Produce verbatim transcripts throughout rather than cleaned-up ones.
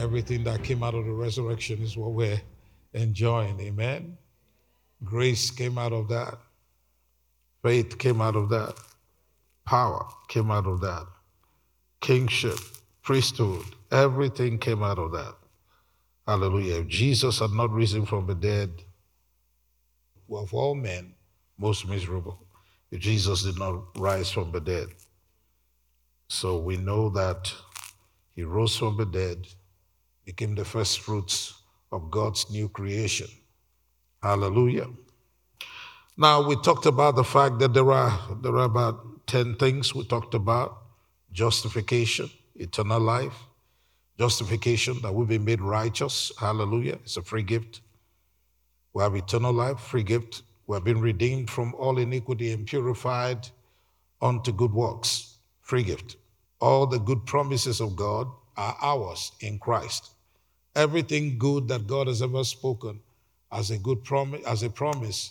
Everything that came out of the resurrection is what we're enjoying. Amen. Grace came out of that. Faith came out of that. Power came out of that. Kingship, priesthood, everything came out of that. Hallelujah. If Jesus had not risen from the dead, were of all men most miserable. If Jesus did not rise from the dead. So we know that he rose from the dead, became the first fruits of God's new creation. Hallelujah. Now we talked about the fact that there are, there are about ten things we talked about. Justification, eternal life. Justification, that we've been made righteous. Hallelujah. It's a free gift. We have eternal life, free gift. We have been redeemed from all iniquity and purified unto good works. Free gift. All the good promises of God are ours in Christ. Everything good that God has ever spoken as a good promise, as a promise,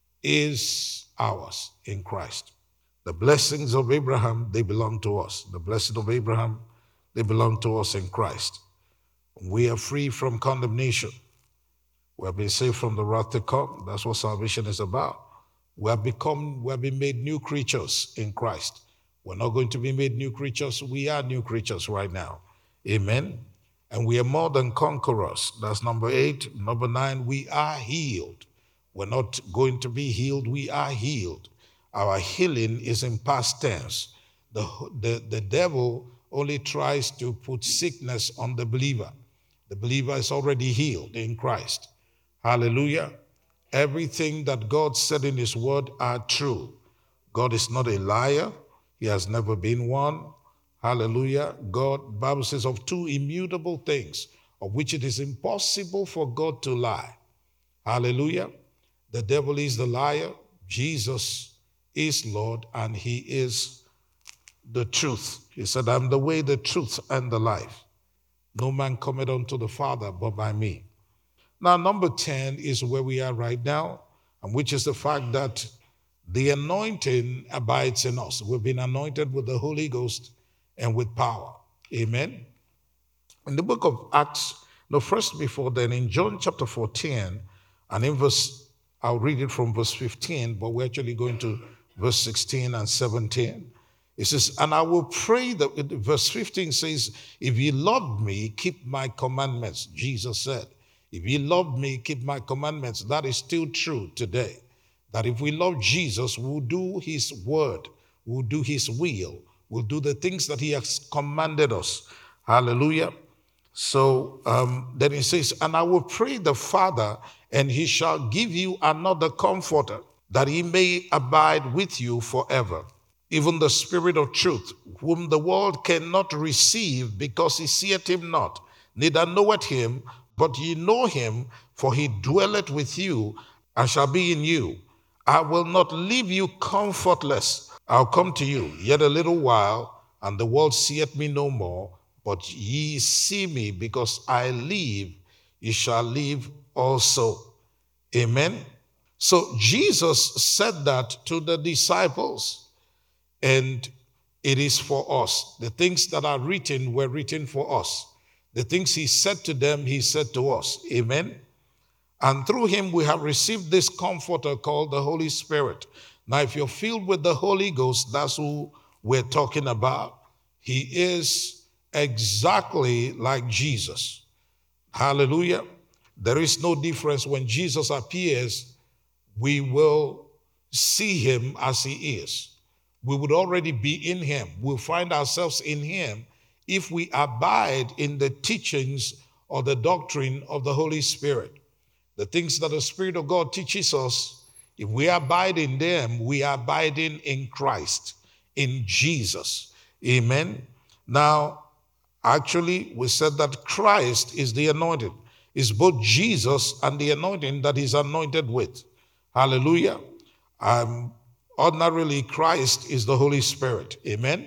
is ours in Christ. The blessings of Abraham, they belong to us. The blessing of Abraham, they belong to us in Christ. We are free from condemnation. We have been saved from the wrath to come. That's what salvation is about. We have become, we have been made new creatures in Christ. We're not going to be made new creatures. We are new creatures right now. Amen. And we are more than conquerors. That's number eight. Number nine, we are healed. We're not going to be healed. We are healed. Our healing is in past tense. The, the, the devil only tries to put sickness on the believer. The believer is already healed in Christ. Hallelujah. Everything that God said in his word are true. God is not a liar. He has never been one. Hallelujah. God, Bible says, of two immutable things, of which it is impossible for God to lie. Hallelujah. The devil is the liar. Jesus is Lord, and he is the truth. He said, I'm the way, the truth, and the life. No man cometh unto the Father but by me. Now, number ten is where we are right now, and which is the fact that the anointing abides in us. We've been anointed with the Holy Ghost and with power. Amen. In the book of Acts, no, first before then, in John chapter fourteen, and in verse, I'll read it from verse fifteen, but we're actually going to verse sixteen and seventeen. It says, and I will pray that, verse fifteen says, if ye love me, keep my commandments. Jesus said, if ye love me, keep my commandments. That is still true today. That if we love Jesus, we'll do his word, we'll do his will, we'll do the things that he has commanded us. Hallelujah. So um, then it says, and I will pray the Father, and he shall give you another comforter, that he may abide with you forever. Even the Spirit of truth, whom the world cannot receive, because he seeth him not, neither knoweth him, but ye know him, for he dwelleth with you, and shall be in you. I will not leave you comfortless. I'll come to you yet a little while, and the world seeth me no more, but ye see me, because I live, ye shall live also. Amen. So Jesus said that to the disciples, and it is for us. The things that are written were written for us. The things he said to them, he said to us. Amen. And through him we have received this comforter called the Holy Spirit. Now, if you're filled with the Holy Ghost, that's who we're talking about. He is exactly like Jesus. Hallelujah. There is no difference. When Jesus appears, we will see him as he is. We would already be in him. We'll find ourselves in him if we abide in the teachings or the doctrine of the Holy Spirit. The things that the Spirit of God teaches us, if we abide in them, we are abiding in Christ, in Jesus. Amen. Now, actually, we said that Christ is the anointed. It's both Jesus and the anointing that he's anointed with. Hallelujah. Um, ordinarily, Christ is the Holy Spirit. Amen.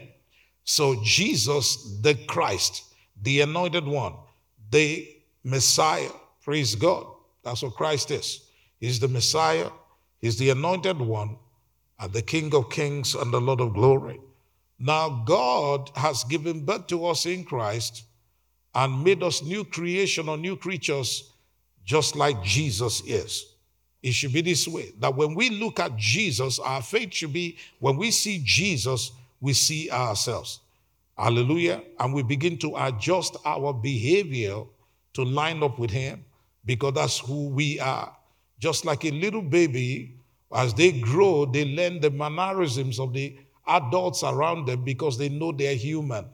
So Jesus, the Christ, the anointed one, the Messiah, praise God. That's what Christ is. He's the Messiah, he's the anointed one, and the King of kings and the Lord of glory. Now God has given birth to us in Christ and made us new creation or new creatures just like Jesus is. It should be this way, that when we look at Jesus, our faith should be, when we see Jesus, we see ourselves. Hallelujah. And we begin to adjust our behavior to line up with him, because that's who we are. Just like a little baby, as they grow, they learn the mannerisms of the adults around them because they know they're human.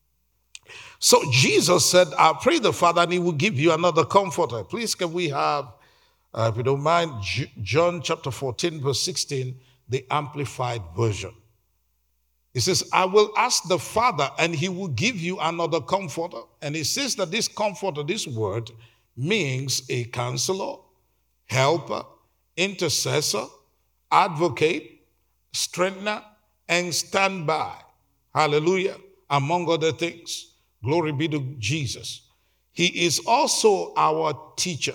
So Jesus said, I pray the Father and he will give you another comforter. Please, can we have, uh, if you don't mind, John chapter fourteen, verse sixteen, the Amplified Version. It says, I will ask the Father and he will give you another comforter. And it says that this comforter, this word, means a counselor, helper, intercessor, advocate, strengthener, and standby. Hallelujah. Among other things. Glory be to Jesus. He is also our teacher.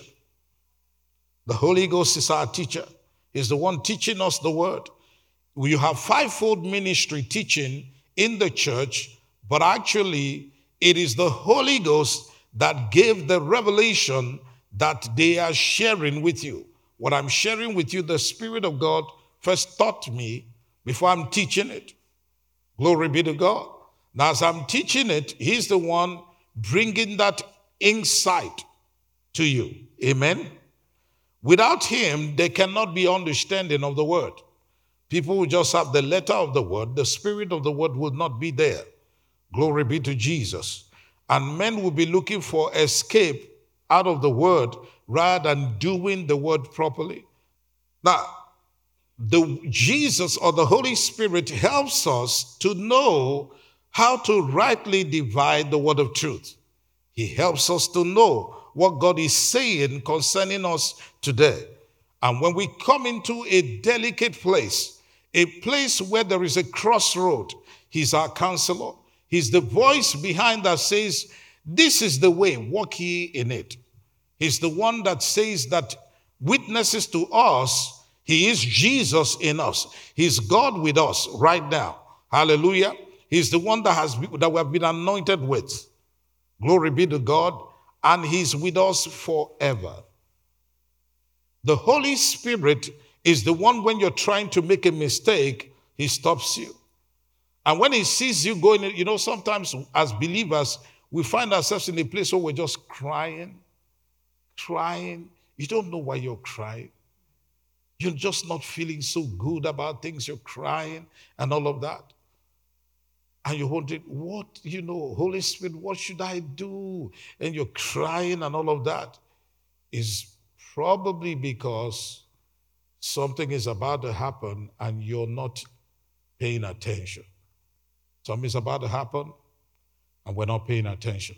The Holy Ghost is our teacher. He's the one teaching us the word. You have fivefold ministry teaching in the church, but actually it is the Holy Ghost that gave the revelation that they are sharing with you. What I'm sharing with you, the Spirit of God first taught me before I'm teaching it. Glory be to God. Now, as I'm teaching it, he's the one bringing that insight to you. Amen. Without him, there cannot be understanding of the word. People will just have the letter of the word. The spirit of the word will not be there. Glory be to Jesus. And men will be looking for escape out of the word rather than doing the word properly. Now, the Jesus or the Holy Spirit helps us to know how to rightly divide the word of truth. He helps us to know what God is saying concerning us today. And when we come into a delicate place, a place where there is a crossroad, he's our counselor. He's the voice behind that says, this is the way, walk ye in it. He's the one that says that witnesses to us, he is Jesus in us. He's God with us right now. Hallelujah. He's the one that has that we have been anointed with. Glory be to God. And he's with us forever. The Holy Spirit is the one, when you're trying to make a mistake, he stops you. And when he sees you going, you know, sometimes as believers, we find ourselves in a place where we're just crying, crying. You don't know why you're crying. You're just not feeling so good about things. You're crying and all of that. And you're wondering, what, you know, Holy Spirit, what should I do? And you're crying and all of that. Is probably because something is about to happen and you're not paying attention. Something is about to happen and we're not paying attention.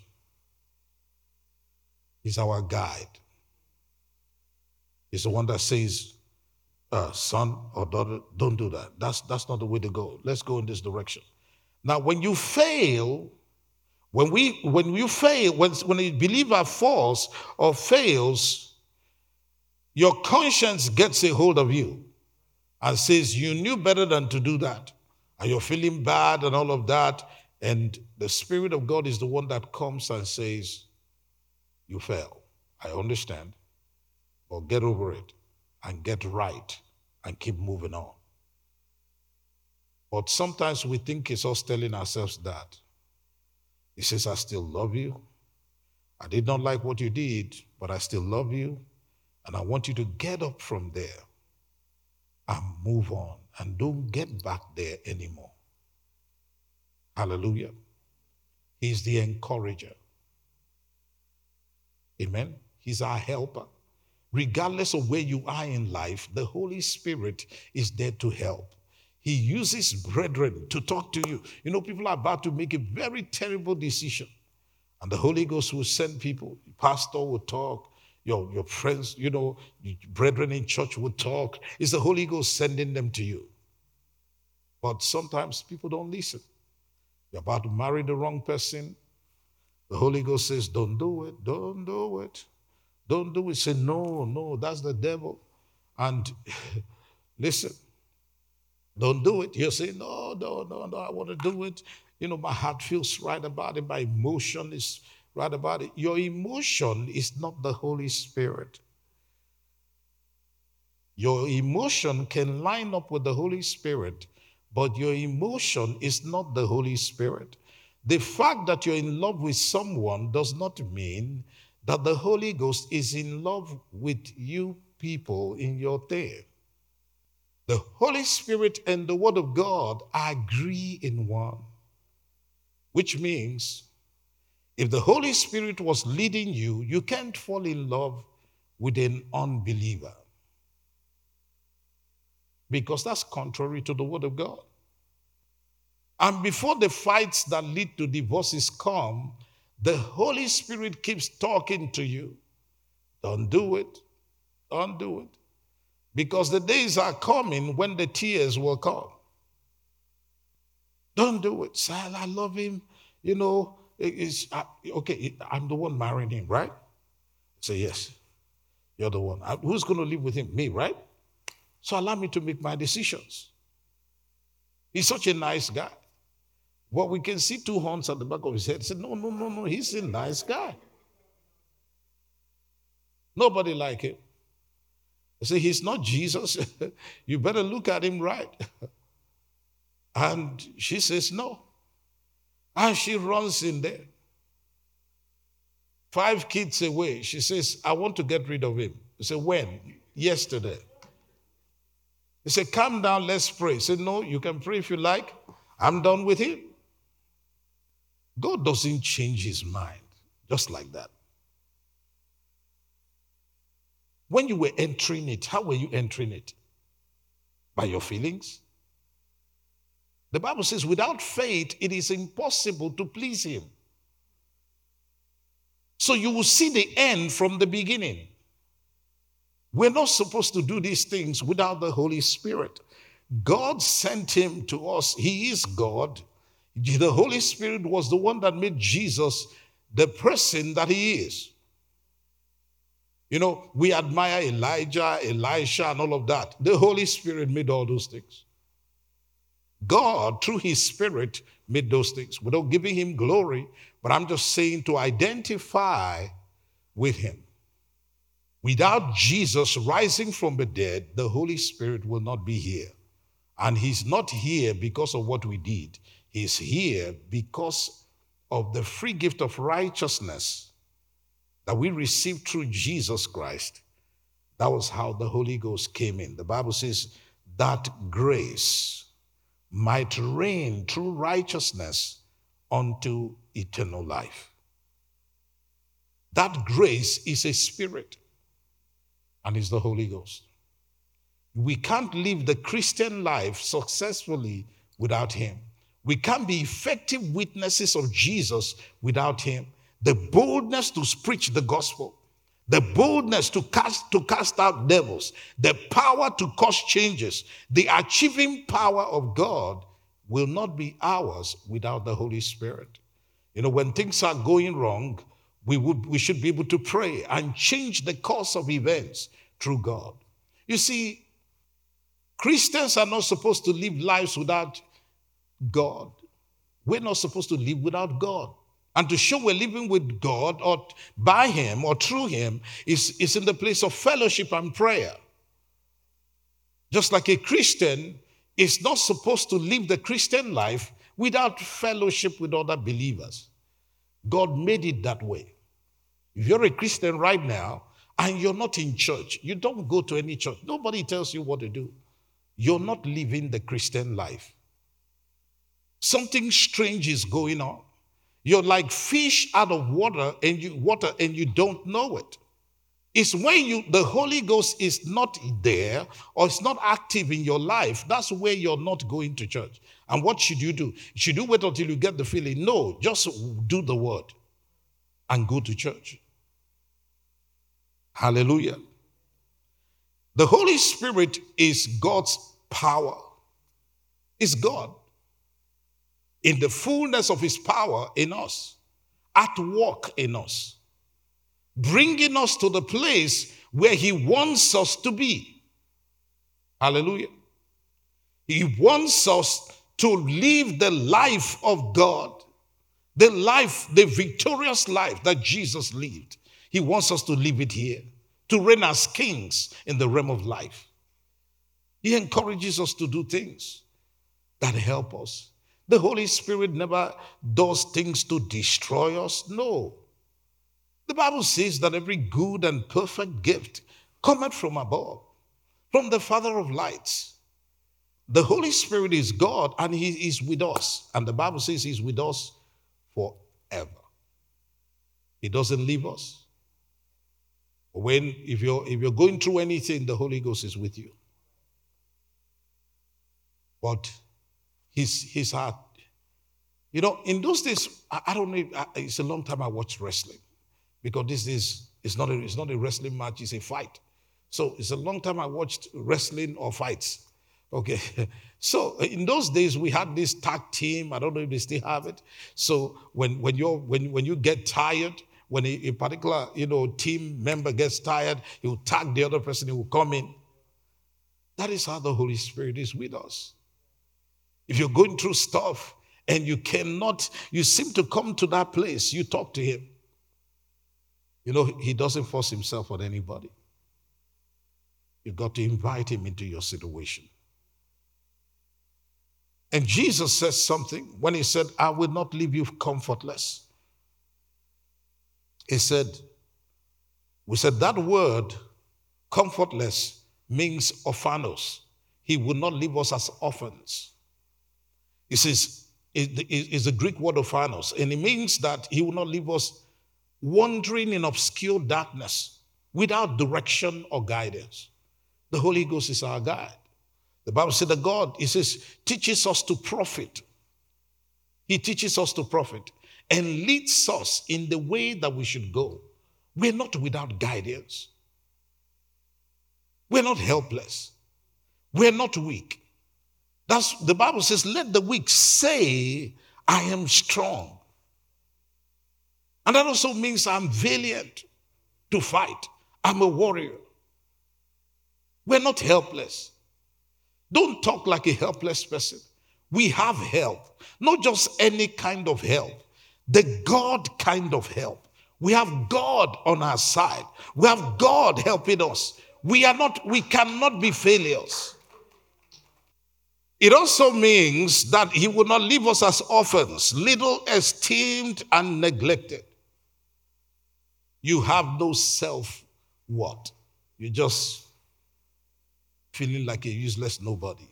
He's our guide. He's the one that says, uh, son or daughter, don't do that. That's, that's not the way to go. Let's go in this direction. Now, when you fail, when we when you fail, when, when a believer falls or fails, your conscience gets a hold of you and says you knew better than to do that. And you're feeling bad and all of that. And the Spirit of God is the one that comes and says, you fail. I understand. But get over it and get right and keep moving on. But sometimes we think it's us telling ourselves that. He says, I still love you. I did not like what you did, but I still love you. And I want you to get up from there and move on and don't get back there anymore. Hallelujah. He's the encourager. Amen. He's our helper. Regardless of where you are in life, the Holy Spirit is there to help. He uses brethren to talk to you. You know, people are about to make a very terrible decision. And the Holy Ghost will send people. The pastor will talk. Your, your friends, you know, brethren in church will talk. It's the Holy Ghost sending them to you. But sometimes people don't listen. You're about to marry the wrong person. The Holy Ghost says, don't do it. Don't do it. Don't do it. Say, no, no, that's the devil. And listen. Don't do it. You'll say, no, no, no, no, I want to do it. You know, my heart feels right about it. My emotion is right about it. Your emotion is not the Holy Spirit. Your emotion can line up with the Holy Spirit, but your emotion is not the Holy Spirit. The fact that you're in love with someone does not mean that the Holy Ghost is in love with you people in your thing. The Holy Spirit and the Word of God agree in one, which means if the Holy Spirit was leading you, you can't fall in love with an unbeliever, because that's contrary to the Word of God. And before the fights that lead to divorces come, the Holy Spirit keeps talking to you. Don't do it. Don't do it. Because the days are coming when the tears will come. Don't do it. Say, I love him. You know, it's, uh, okay, I'm the one marrying him, right? Say, yes, you're the one. Who's going to live with him? Me, right? So allow me to make my decisions. He's such a nice guy. Well, we can see two horns at the back of his head. He said, no, no, no, no, he's a nice guy. Nobody like him. I say, he's not Jesus. You better look at him right. And she says, no. And she runs in there. Five kids away. She says, I want to get rid of him. I said, when? Yesterday. He said, calm down, let's pray. He said, no, you can pray if you like. I'm done with him. God doesn't change his mind just like that. When you were entering it, how were you entering it? By your feelings? The Bible says, without faith, it is impossible to please him. So you will see the end from the beginning. We're not supposed to do these things without the Holy Spirit. God sent him to us. He is God. The Holy Spirit was the one that made Jesus the person that he is. You know, we admire Elijah, Elisha, and all of that. The Holy Spirit made all those things. God, through his Spirit, made those things without giving him glory, but I'm just saying to identify with him. Without Jesus rising from the dead, the Holy Spirit will not be here. And he's not here because of what we did. He's here because of the free gift of righteousness that we received through Jesus Christ. That was how the Holy Ghost came in. The Bible says that grace might reign through righteousness unto eternal life. That grace is a spirit and is the Holy Ghost. We can't live the Christian life successfully without him. We can't be effective witnesses of Jesus without him. The boldness to preach the gospel, the boldness to cast, to cast out devils, the power to cause changes, the achieving power of God will not be ours without the Holy Spirit. You know, when things are going wrong, we would we should be able to pray and change the course of events through God. You see, Christians are not supposed to live lives without God. We're not supposed to live without God. And to show we're living with God or by him or through him is, is in the place of fellowship and prayer. Just like a Christian is not supposed to live the Christian life without fellowship with other believers. God made it that way. If you're a Christian right now and you're not in church, you don't go to any church. Nobody tells you what to do. You're not living the Christian life. Something strange is going on. You're like fish out of water and you water and you don't know it. It's when you the Holy Ghost is not there or it's not active in your life. That's where you're not going to church. And what should you do? Should you wait until you get the feeling? No, just do the word and go to church. Hallelujah. The Holy Spirit is God's power. It's God in the fullness of his power in us, at work in us, bringing us to the place where he wants us to be. Hallelujah. He wants us to live the life of God. The life, the victorious life that Jesus lived, he wants us to live it here, to reign as kings in the realm of life. He encourages us to do things that help us. The Holy Spirit never does things to destroy us. No. The Bible says that every good and perfect gift cometh from above, from the Father of lights. The Holy Spirit is God and he is with us. And the Bible says he's with us forever. He doesn't leave us. When, if you're, if you're going through anything, the Holy Ghost is with you. But his, his heart, you know, in those days, I, I don't know, it's a long time I watched wrestling. Because this is, it's not, a, it's not a wrestling match, it's a fight. So it's a long time I watched wrestling or fights. Okay. So in those days, we had this tag team. I don't know if they still have it. So when, when, you're, when, when you get tired, when a, a particular, you know, team member gets tired, he will tag the other person, he will come in. That is how the Holy Spirit is with us. If you're going through stuff and you cannot, you seem to come to that place, you talk to him. You know, he doesn't force himself on anybody. You've got to invite him into your situation. And Jesus says something when he said, I will not leave you comfortless. He said, we said that word, comfortless, means orphanos. He will not leave us as orphans. He says, it's the Greek word orphanos, and it means that he will not leave us wandering in obscure darkness without direction or guidance. The Holy Ghost is our guide. The Bible said that God, he says, teaches us to profit. He teaches us to profit and leads us in the way that we should go. We're not without guidance. We're not helpless. We're not weak. That's the Bible says, let the weak say, I am strong. And that also means I'm valiant to fight. I'm a warrior. We're not helpless. Don't talk like a helpless person. We have help. Not just any kind of help. The God kind of help. We have God on our side. We have God helping us. We are not, we cannot be failures. It also means that he will not leave us as orphans, little esteemed and neglected. You have no self-worth. You're just feeling like a useless nobody.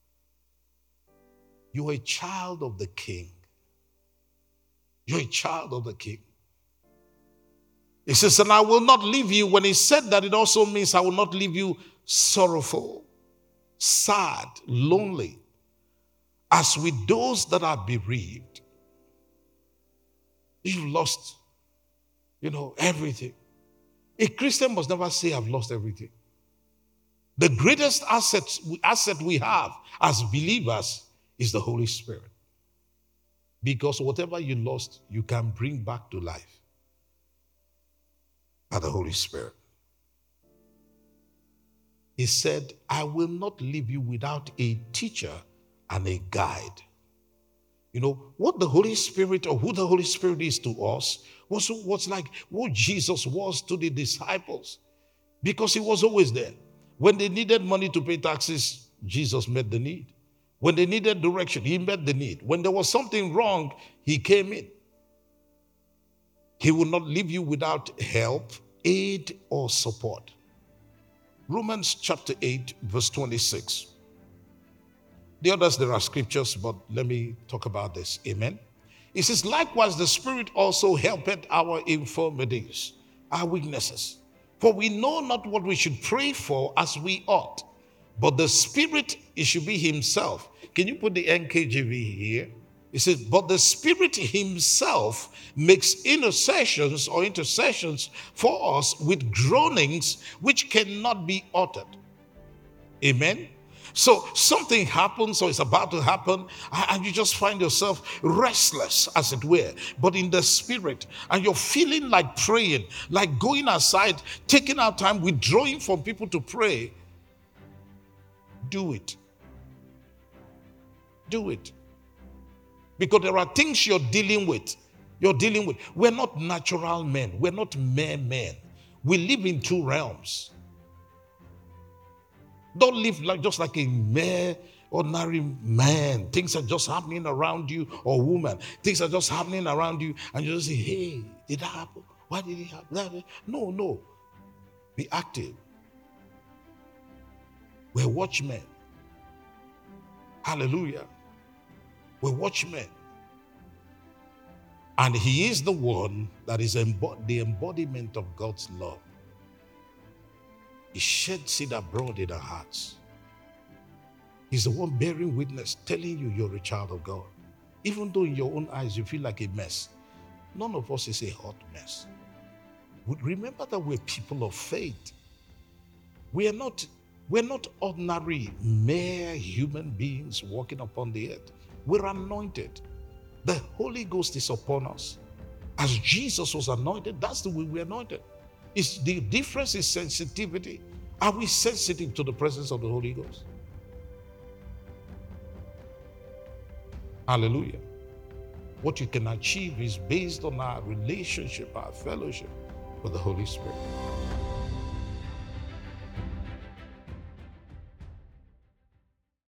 You're a child of the King. You're a child of the King. He says, and I will not leave you. When he said that, it also means I will not leave you sorrowful, sad, lonely, as with those that are bereaved. You've lost, you know, everything. A Christian must never say, I've lost everything. The greatest asset, asset we have as believers is the Holy Spirit. Because whatever you lost, you can bring back to life by the Holy Spirit. He said, I will not leave you without a teacher and a guide. You know, what the Holy Spirit or who the Holy Spirit is to us was, was like what Jesus was to the disciples. Because he was always there. When they needed money to pay taxes, Jesus met the need. When they needed direction, he met the need. When there was something wrong, he came in. He will not leave you without help, aid, or support. Romans chapter eight, verse twenty-six. The others, there are scriptures, but let me talk about this. Amen. It says, likewise, the Spirit also helpeth our infirmities, our weaknesses. For we know not what we should pray for as we ought. But the Spirit, it should be himself. Can you put the N K J V here? It says, but the Spirit himself makes intercessions or intercessions for us with groanings which cannot be uttered. Amen. So something happens or is about to happen and you just find yourself restless, as it were, but in the Spirit, and you're feeling like praying, like going aside, taking out time, withdrawing from people to pray. Do it. Do it. Because there are things you're dealing with You're dealing with, we're not natural men. We're not mere men. We live in two realms. Don't live like just like a mere ordinary man. Things are just happening around you, or woman. Things are just happening around you, and you just say, hey, did that happen? Why did it happen? No, no. Be active. We're watchmen. Hallelujah. We're watchmen. And he is the one that is embo- the embodiment of God's love. He sheds it abroad in our hearts. He's the one bearing witness, telling you you're a child of God. Even though in your own eyes you feel like a mess. None of us is a hot mess. Remember that we're people of faith. We are not, we're not ordinary, mere human beings walking upon the earth. We're anointed. The Holy Ghost is upon us. As Jesus was anointed, that's the way we're anointed. It's, the difference is sensitivity. Are we sensitive to the presence of the Holy Ghost? Hallelujah. What you can achieve is based on our relationship, our fellowship with the Holy Spirit.